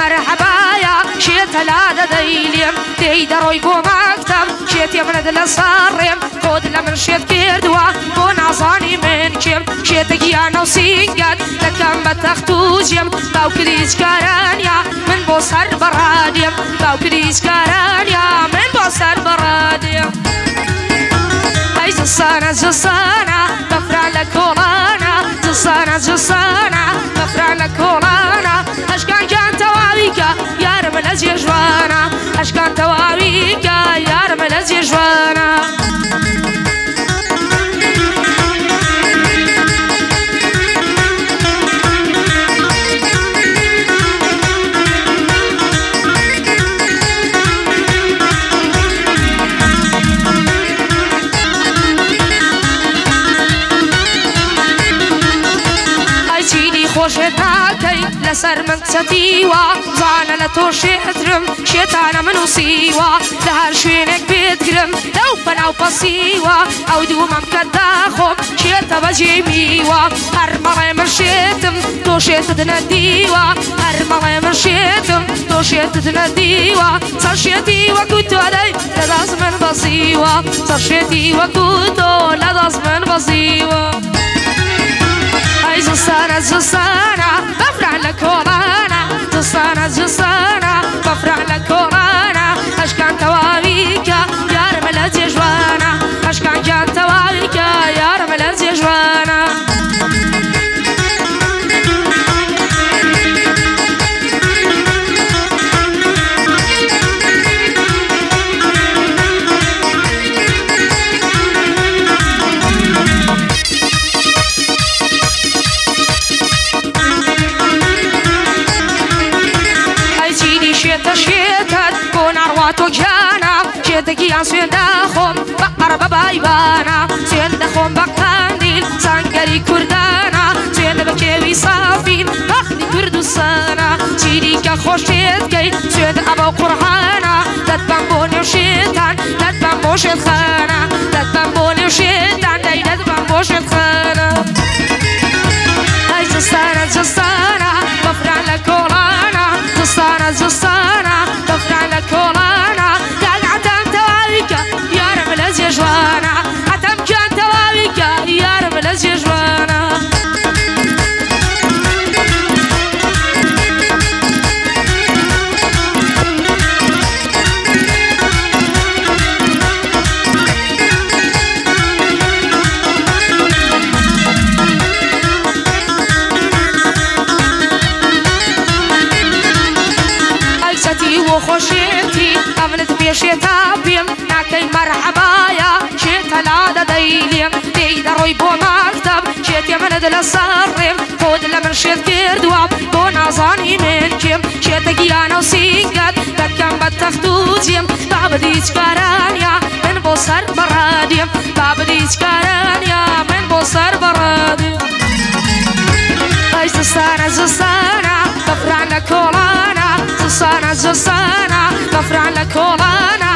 مرحبايا شيت هلادا ديليم تيدا روي بو مكتب شيت يمند لصاريم خود لمن شيت كردوا بو نازاني من كيم شيت جيانا وسينجات لكم بتختوزيم باو كريز كارانيا من بو سر براديم باو كريز كارانيا من بو سر براديم هاي زصانا بفرع لك ورانا زصانا بفرع لك ورانا اشكان كان توابيكا يا رب الازي جوانا اشكان توابيكا يا رب الازي جوانا خوشتاكي لسر من ستيوا زانا لتوشترم شيطانا منو سيوا لهر شوينك بيتقرم لو بناو بسيوا او دوما مكداخم شيطا بجيبيوا هر مرة مرشيتم توشيت تنديوا هر مرة مرشيتم توشيت تنديوا صرشيتي وكوتو علي لداز من بسيوا صرشيتي وكوتو لداز من بسيوا هاي زصانا بفرع لك ورانا زصانا بفرع لك ورانا اشكان توابيكا يا رب الازي جوانا اشكان كان توابيكا يا رب الازي جوانا وجانا شيتكي عن سيندخم بقرب بايبانا سيندخم بقانديل سانكري كردانا سيند بكيوي صافين بخدي كردستانا سيديكا خوشيتكي سيند أبو قرحانا دتبان بوني وشيطان دتبان بوشت خانا دتبان بوني وشيطان داي دتبان بوشت خانا هاي زصانا بفرع لك ورانا زصانا بفرع لك ورانا جوانا عتم كان توابيكا يا رب الازي جوانا عيشتي وخوشيتي امنت بيشيتا بيم ناكي مرحبايا شيت هلادا ديليم تيدا روي بو مكتب شيت يمند لصاريم خود لمن شيت كردوا بو نازاني من كيم شيت جيانا وسينجات لكم بتختوزيم بابديش كارانيا من بو سر براديم بابديش كارانيا من بو سر براديم هاي زصانا بفرع لك ورانا زصانا بفرع لك ورانا